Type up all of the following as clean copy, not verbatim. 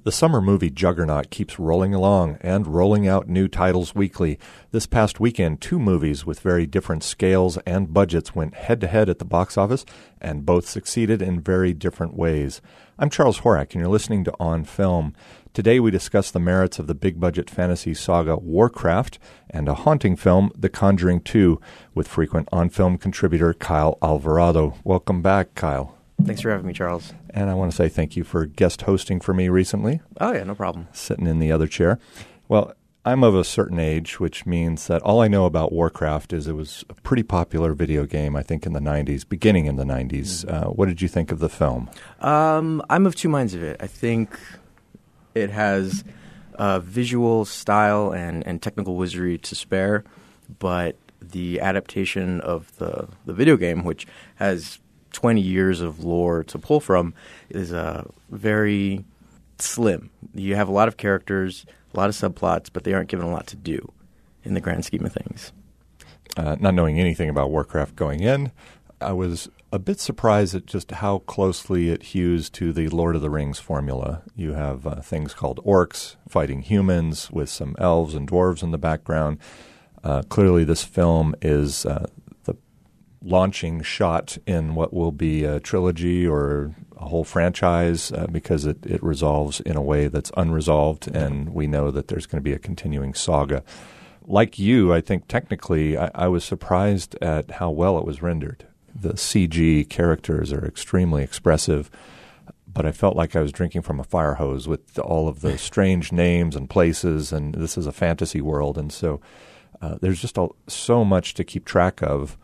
The summer movie juggernaut keeps rolling along and rolling out new titles weekly. This past weekend, 2 movies with very different scales and budgets went head-to-head at the box office, and both succeeded in very different ways. I'm Charles Horak, and you're listening to On Film. Today we discuss the merits of the big-budget fantasy saga Warcraft and a haunting film, The Conjuring 2, with frequent On-Film contributor Kyle Alvarado. Welcome back, Kyle. Thanks for having me, Charles. And I want to say thank you for guest hosting for me recently. Oh, yeah, no problem. Sitting in the other chair. Well, I'm of a certain age, which means that all I know about Warcraft is it was a pretty popular video game, I think, in the 90s, beginning in the 90s. What did you think of the film? I'm of two minds of it. I think it has visual style and technical wizardry to spare, but the adaptation of the video game, which has 20 years of lore to pull from, is very slim. You have a lot of characters, a lot of subplots, but they aren't given a lot to do in the grand scheme of things. Not knowing anything about Warcraft going in, I was a bit surprised at just how closely it hews to the Lord of the Rings formula. You have things called orcs fighting humans with some elves and dwarves in the background. Clearly this film is the launching shot in what will be a trilogy or a whole franchise because it resolves in a way that's unresolved, and we know that there's going to be a continuing saga. Like you, I think technically I was surprised at how well it was rendered. The CG characters are extremely expressive, but I felt like I was drinking from a fire hose with all of the strange names and places, and this is a fantasy world, and so there's just so much to keep track of.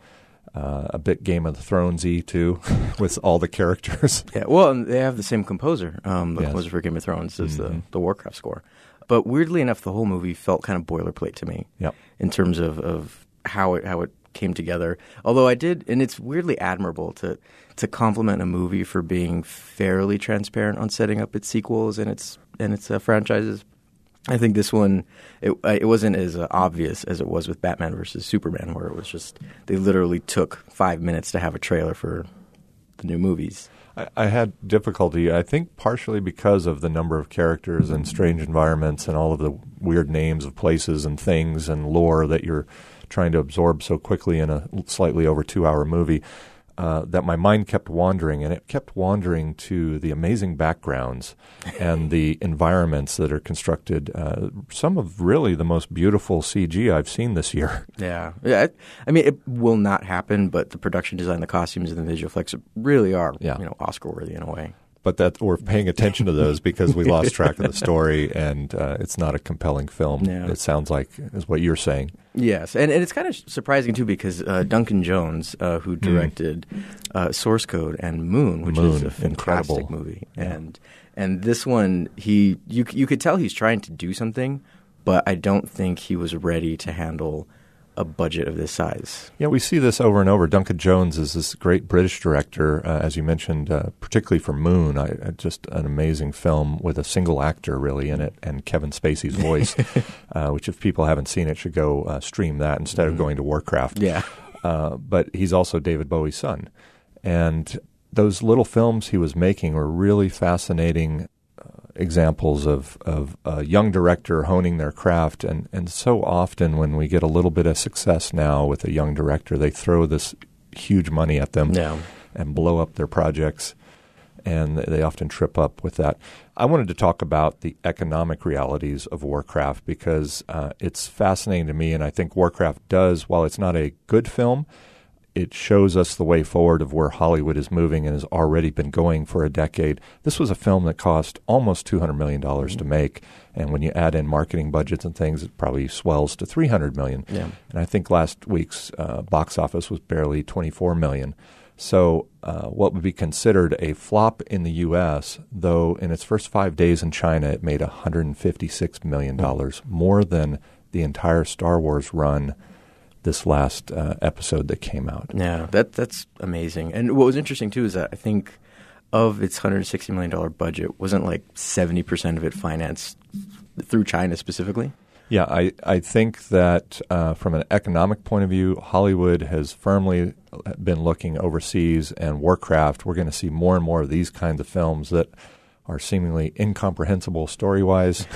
A bit Game of Thrones-y, too, with all the characters. Yeah, well, and they have the same composer, composer for Game of Thrones, as the Warcraft score. But weirdly enough, the whole movie felt kind of boilerplate to me in terms of how it came together. Although I did, and it's weirdly admirable to compliment a movie for being fairly transparent on setting up its sequels and its franchises. I think this one, it wasn't as obvious as it was with Batman versus Superman, where it was just, they literally took 5 minutes to have a trailer for the new movies. I had difficulty, I think partially because of the number of characters and strange environments and all of the weird names of places and things and lore that you're trying to absorb so quickly in a slightly over 2-hour movie. That my mind kept wandering, and it kept wandering to the amazing backgrounds and the environments that are constructed. Some of really the most beautiful CG I've seen this year. Yeah. I mean, it will not happen, but the production design, the costumes, and the visual effects really are, Oscar-worthy in a way. But that we're paying attention to those because we lost track of the story, and it's not a compelling film. Yeah. It sounds like is what you're saying. Yes, and it's kind of surprising too because Duncan Jones, who directed Source Code and Moon, which is a fantastic movie, and this one you could tell he's trying to do something, but I don't think he was ready to handle a budget of this size. Yeah, we see this over and over. Duncan Jones is this great British director, as you mentioned, particularly for Moon, just an amazing film with a single actor really in it, and Kevin Spacey's voice, which if people haven't seen it should go stream that instead of going to Warcraft. Yeah. But he's also David Bowie's son. And those little films he was making were really fascinating examples of a young director honing their craft. And so often when we get a little bit of success now with a young director, they throw this huge money at them and blow up their projects, and they often trip up with that. I wanted to talk about the economic realities of Warcraft because it's fascinating to me, and I think Warcraft does, while it's not a good film, it shows us the way forward of where Hollywood is moving and has already been going for a decade. This was a film that cost almost $200 million to make, and when you add in marketing budgets and things, it probably swells to $300 million. Yeah. And I think last week's box office was barely $24 million. So what would be considered a flop in the U.S., though in its first 5 days in China, it made $156 million, more than the entire Star Wars run this last episode that came out. Yeah, that's amazing. And what was interesting, too, is that I think of its $160 million budget, wasn't like 70% of it financed through China specifically? Yeah, I think that from an economic point of view, Hollywood has firmly been looking overseas, and Warcraft, we're going to see more and more of these kinds of films that are seemingly incomprehensible story-wise,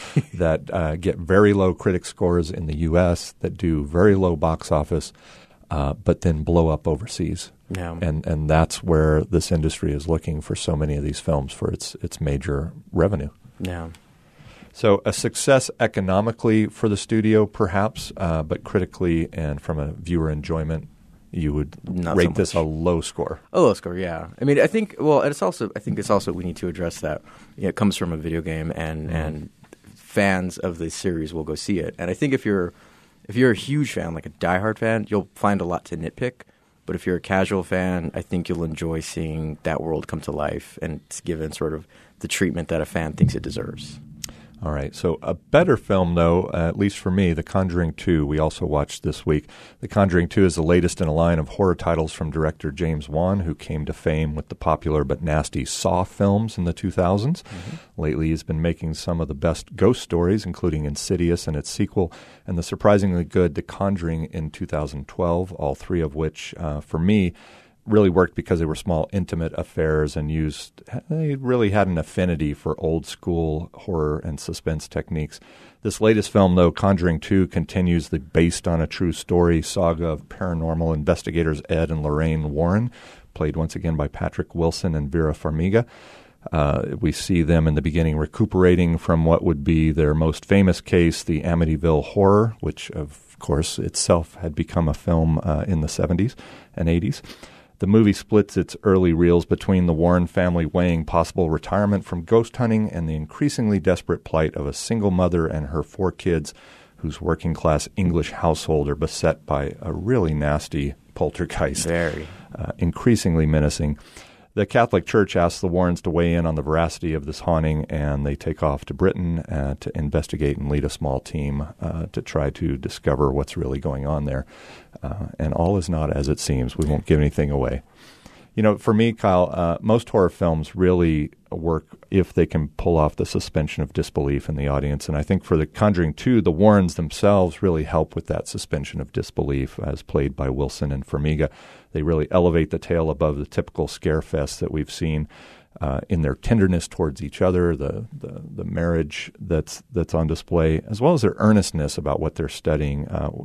that get very low critic scores in the U.S., that do very low box office, but then blow up overseas. Yeah. And that's where this industry is looking for so many of these films for its major revenue. Yeah. So a success economically for the studio, perhaps, but critically and from a viewer enjoyment, you would rate this a low score. A low score, yeah. I mean, I think it's also we need to address that. It comes from a video game, and fans of the series will go see it. And I think if you're a huge fan, like a diehard fan, you'll find a lot to nitpick. But if you're a casual fan, I think you'll enjoy seeing that world come to life, and it's given sort of the treatment that a fan thinks it deserves. All right. So a better film, though, at least for me, The Conjuring 2, we also watched this week. The Conjuring 2 is the latest in a line of horror titles from director James Wan, who came to fame with the popular but nasty Saw films in the 2000s. Mm-hmm. Lately, he's been making some of the best ghost stories, including Insidious and its sequel, and the surprisingly good The Conjuring in 2012, all three of which, for me, really worked because they were small, intimate affairs and they really had an affinity for old school horror and suspense techniques. This latest film, though, Conjuring 2, continues the based on a true story saga of paranormal investigators Ed and Lorraine Warren, played once again by Patrick Wilson and Vera Farmiga. We see them in the beginning recuperating from what would be their most famous case, the Amityville Horror, which, of course, itself had become a film in the 70s and 80s. The movie splits its early reels between the Warren family weighing possible retirement from ghost hunting and the increasingly desperate plight of a single mother and her 4 kids whose working-class English household are beset by a really nasty poltergeist. Very. Increasingly menacing. The Catholic Church asks the Warrens to weigh in on the veracity of this haunting, and they take off to Britain to investigate and lead a small team to try to discover what's really going on there. And all is not as it seems. We won't give anything away. You know, for me, Kyle, most horror films really work if they can pull off the suspension of disbelief in the audience. And I think for The Conjuring 2, the Warrens themselves really help with that suspension of disbelief, as played by Wilson and Farmiga. They really elevate the tale above the typical scare fest that we've seen in their tenderness towards each other, the marriage that's on display, as well as their earnestness about what they're studying.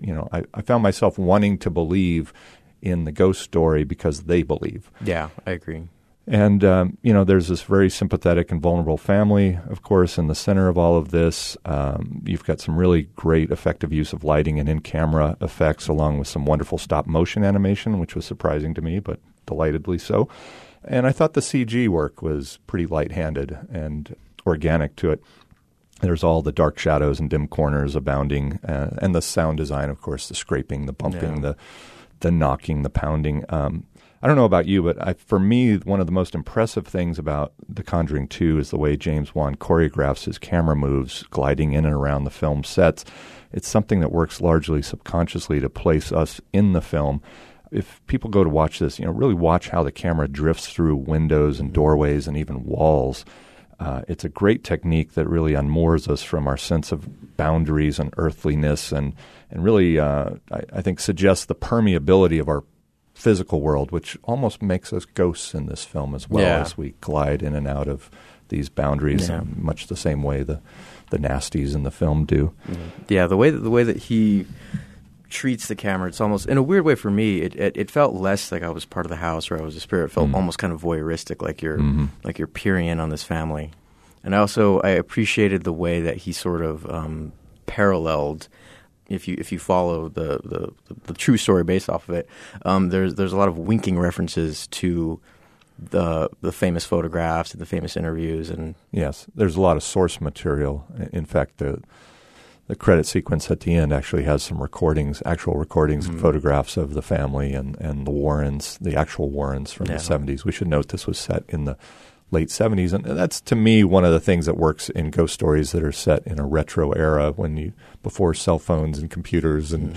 I found myself wanting to believe in the ghost story because they believe. Yeah, I agree. And, there's this very sympathetic and vulnerable family, of course, in the center of all of this. You've got some really great effective use of lighting and in-camera effects, along with some wonderful stop-motion animation, which was surprising to me, but delightedly so. And I thought the CG work was pretty light-handed and organic to it. There's all the dark shadows and dim corners abounding, and the sound design, of course, the scraping, the bumping, the knocking, the pounding. I don't know about you, but for me, one of the most impressive things about The Conjuring 2 is the way James Wan choreographs his camera moves, gliding in and around the film sets. It's something that works largely subconsciously to place us in the film. If people go to watch this, really watch how the camera drifts through windows and doorways and even walls. It's a great technique that really unmoors us from our sense of boundaries and earthliness and really, I think, suggests the permeability of our physical world, which almost makes us ghosts in this film as well, as we glide in and out of these boundaries in much the same way the nasties in the film do. Yeah, the way that he treats the camera, it's almost, in a weird way for me, it felt less like I was part of the house or I was a spirit. It felt almost kind of voyeuristic, like you're peering in on this family. And I appreciated the way that he sort of paralleled. If you follow the true story based off of it, there's a lot of winking references to the famous photographs and the famous interviews, and yes, there's a lot of source material. In fact, the credit sequence at the end actually has some actual recordings and photographs of the family and the Warrens, the actual Warrens from the 70s. We should note this was set in the late 70s, and that's, to me, one of the things that works in ghost stories that are set in a retro era before cell phones and computers, and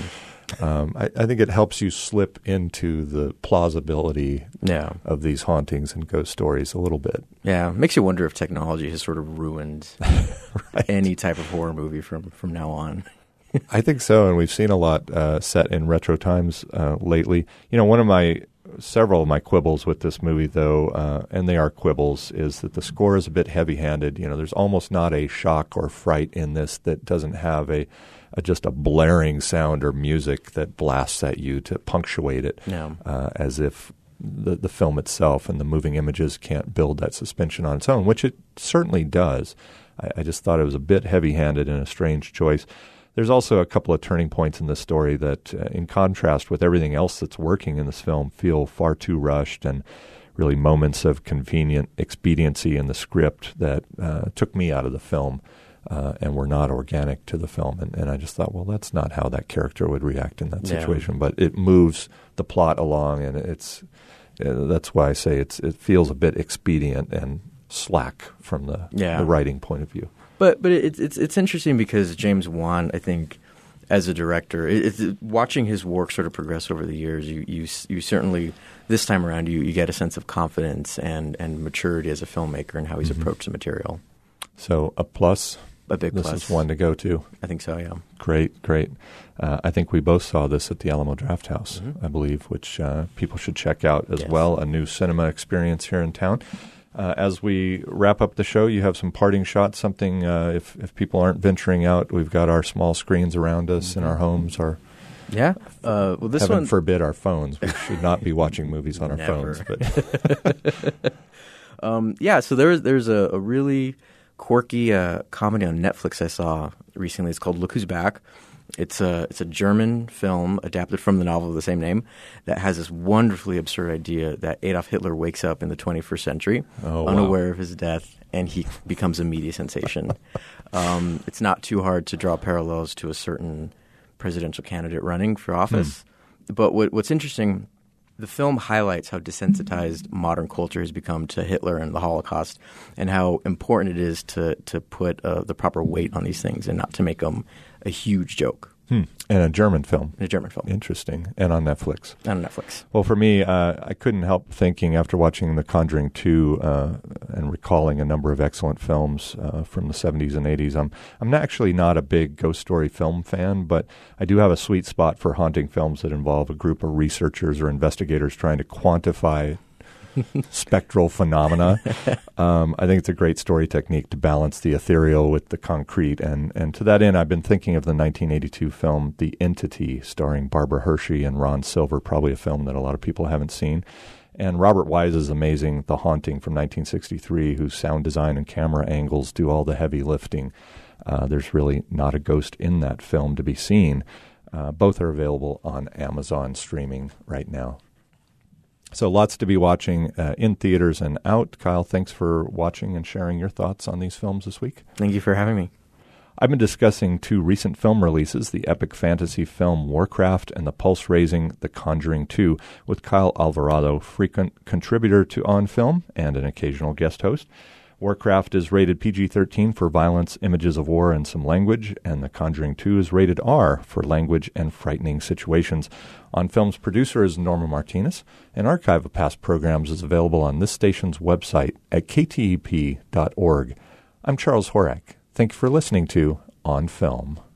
I think it helps you slip into the plausibility of these hauntings and ghost stories a little bit. Yeah, makes you wonder if technology has sort of ruined any type of horror movie from now on. I think so, and we've seen a lot set in retro times lately. One of my several of my quibbles with this movie, though, and they are quibbles, is that the score is a bit heavy-handed. There's almost not a shock or fright in this that doesn't have just a blaring sound or music that blasts at you to punctuate it, as if the film itself and the moving images can't build that suspension on its own, which it certainly does. I just thought it was a bit heavy-handed and a strange choice. There's also a couple of turning points in this story that, in contrast with everything else that's working in this film, feel far too rushed, and really moments of convenient expediency in the script that took me out of the film and were not organic to the film. And I just thought, well, that's not how that character would react in that situation. But it moves the plot along, and that's why I say it feels a bit expedient and slack from the writing point of view. But it's interesting because James Wan, I think, as a director, watching his work sort of progress over the years, you certainly, this time around, you get a sense of confidence and maturity as a filmmaker and how he's approached the material. So a plus? A big plus. This is one to go to. I think so, yeah. Great. I think we both saw this at the Alamo Drafthouse, I believe, which people should check out as well, a new cinema experience here in town. As we wrap up the show, you have some parting shots, something if people aren't venturing out, we've got our small screens around us in our homes, or well, this heaven one forbid our phones. We should not be watching movies on our phones. But so there's a really quirky comedy on Netflix I saw recently. It's called Look Who's Back. It's a German film adapted from the novel of the same name that has this wonderfully absurd idea that Adolf Hitler wakes up in the 21st century, unaware of his death, and he becomes a media sensation. It's not too hard to draw parallels to a certain presidential candidate running for office. But what's interesting, the film highlights how desensitized modern culture has become to Hitler and the Holocaust, and how important it is to put the proper weight on these things and not to make them a huge joke. And a German film. Interesting. And on Netflix. Well, for me, I couldn't help thinking after watching The Conjuring 2 and recalling a number of excellent films from the 70s and 80s. I'm actually not a big ghost story film fan, but I do have a sweet spot for haunting films that involve a group of researchers or investigators trying to quantify spectral phenomena. I think it's a great story technique to balance the ethereal with the concrete. And to that end, I've been thinking of the 1982 film The Entity, starring Barbara Hershey and Ron Silver, probably a film that a lot of people haven't seen. And Robert Wise's amazing The Haunting from 1963, whose sound design and camera angles do all the heavy lifting. There's really not a ghost in that film to be seen. Both are available on Amazon streaming right now. So lots to be watching in theaters and out. Kyle, thanks for watching and sharing your thoughts on these films this week. Thank you for having me. I've been discussing two recent film releases, the epic fantasy film Warcraft and the pulse-raising The Conjuring 2, with Kyle Alvarado, frequent contributor to On Film and an occasional guest host. Warcraft is rated PG-13 for violence, images of war, and some language, and The Conjuring 2 is rated R for language and frightening situations. On Film's producer is Norma Martinez. An archive of past programs is available on this station's website at ktep.org. I'm Charles Horak. Thank you for listening to On Film.